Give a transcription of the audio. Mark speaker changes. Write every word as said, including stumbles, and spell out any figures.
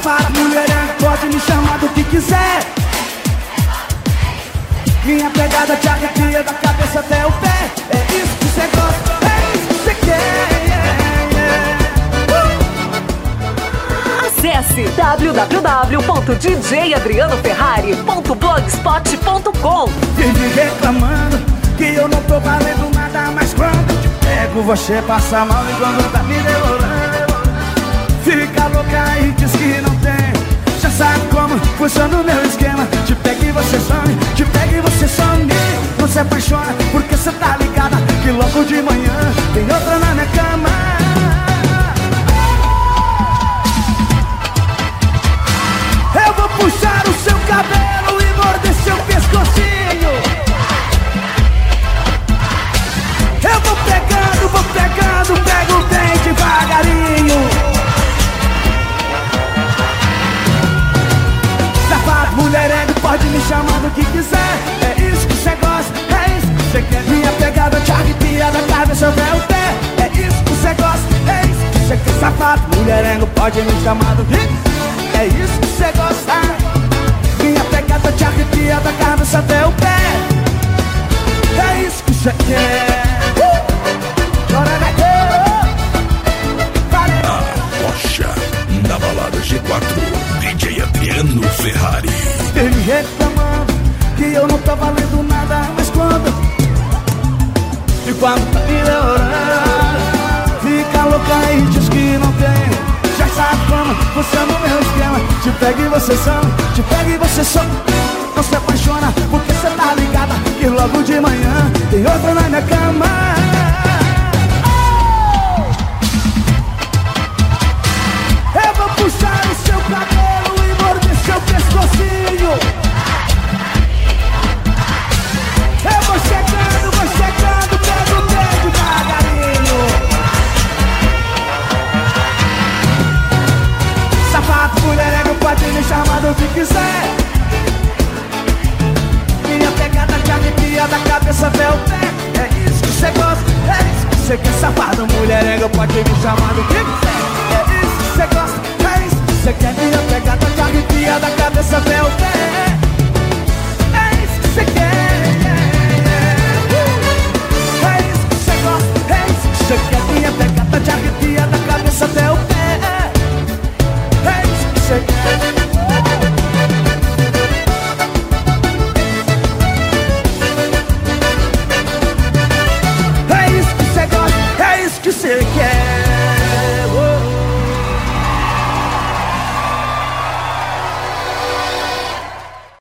Speaker 1: Safado, mulherengo, pode me chamar do que quiser. Minha pegada te arrepia da cabeça até o pé. É isso que você gosta, é isso que você quer, yeah, yeah.
Speaker 2: Acesse w w w ponto d j adriano ferrari ponto blogspot ponto com.
Speaker 1: Vive reclamando que eu não tô valendo nada, mas quando eu te pego você passa mal e quando tá me devorando fica louca e diz que não tem. Já sabe como funciona o meu esquema. Te pego e você some, te pego e você some. Não se apaixona porque cê tá ligada que logo de manhã tem outra na minha cama. Eu vou puxar o seu cabelo e morder seu pescocinho. Eu vou pegando, vou pegando, pego bem devagarinho. Safado, mulherengo, pode me chamar do que quiser. É isso que você gosta, é isso que você quer. Minha pegada te arrepia da cabeça até o pé. É isso que você gosta, é isso que você quer. Safado, mulherengo, pode me chamar do que quiser. É isso que você gosta. Minha pegada te arrepia da cabeça até o pé. É isso que você quer.
Speaker 3: A rocha na balada G quatro, D J Adriano Ferrari.
Speaker 1: Ele reclamando que eu não tô valendo nada, mas quando e quando tá me demorando fica louca e diz que não tem. Já sabe como funciona o meu esquema. Te pega e você some, te pega e você some. Não se apaixona porque cê tá ligada que logo de manhã tem outra na minha cama. Eu vou puxar o seu cabelo e morder seu pescocinho. Eu vou chegando, vou chegando, pego o dedo devagarinho. Safado, mulherengo, pode me chamar do que quiser. Minha pegada te arrepia da cabeça até o pé. É isso que você gosta, é isso que você quer. Safado, mulherengo, pode me chamar do que quiser. É isso que você gosta, é isso que você quer. Minha pegada te arrepia da cabeça até o pé.